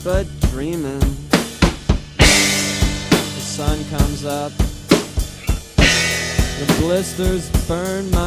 but dreaming. The sun comes up, the blisters burn my